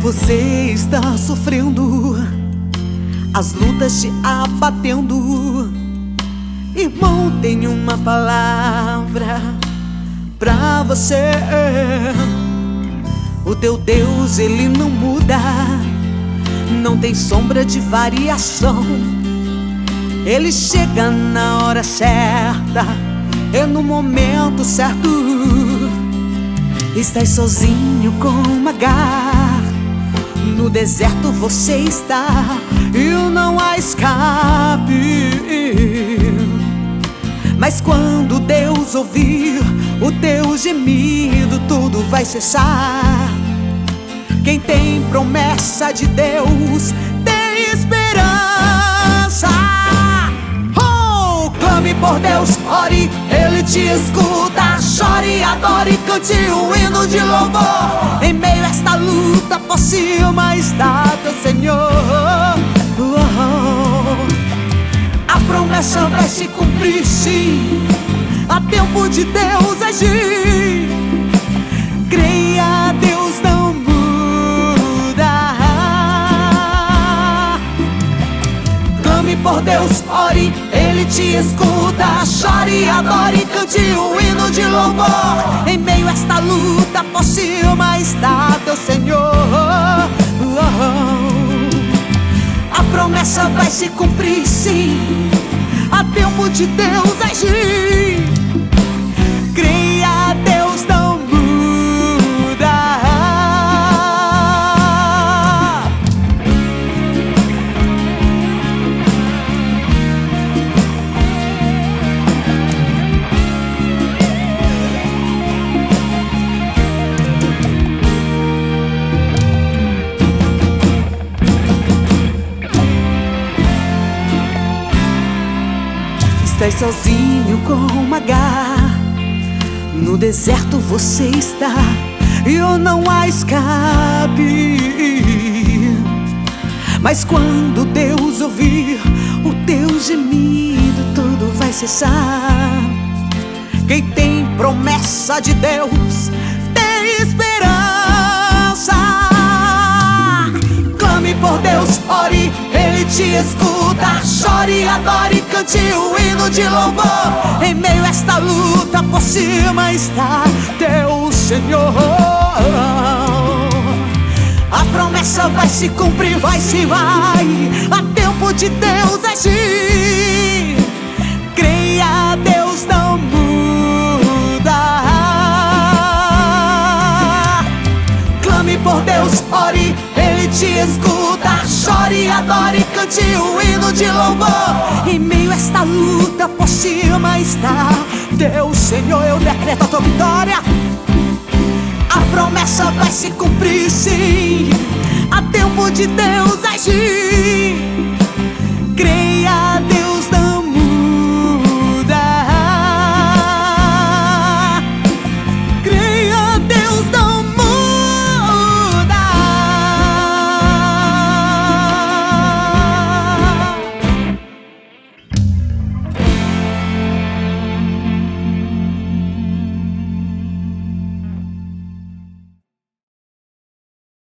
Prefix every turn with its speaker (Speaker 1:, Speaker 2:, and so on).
Speaker 1: Você está sofrendo, as lutas te abatendo. Irmão, tem uma palavra pra você. O teu Deus, ele não muda, não tem sombra de variação. Ele chega na hora certa e no momento certo. Estás sozinho com Agar, no deserto você está e não há escape. Mas quando Deus ouvir o teu gemido, tudo vai cessar. Quem tem promessa de Deus tem esperança. Oh, clame por Deus, ore, Ele te escuta. Chore, adore, cante um hino de louvor. Em meio a esta luta, por cima está teu Senhor. A promessa vai se cumprir, sim. Há tempo de Deus agir. Creia, Deus não muda. Clame por Deus, ore, Ele te escuta. Chore, adore, cante um hino de louvor. Em meio a esta luta, por cima está teu Senhor. A promessa vai se cumprir, sim. Há tempo de Deus agir. Creia, Deus não muda. Estás sozinho com Agar, no deserto você está e não há escape. Mas quando Deus ouvir o teu gemido, tudo vai cessar. Quem tem promessa de Deus tem esperança. Clame por Deus, ore, Ele te escuta. Chore, adore, cante um hino de louvor. Em meio a esta luta, por cima está teu Senhor. A promessa vai se cumprir, vai se vai. Há tempo de Deus agir. Creia, Deus não muda. Clame por Deus, ore, Ele te escuta. Chore, adore, cante um hino de louvor. Em meio a esta luta, por cima está Deus, Senhor. Eu decreto a tua vitória. A promessa vai se cumprir, sim. Há tempo de Deus agir.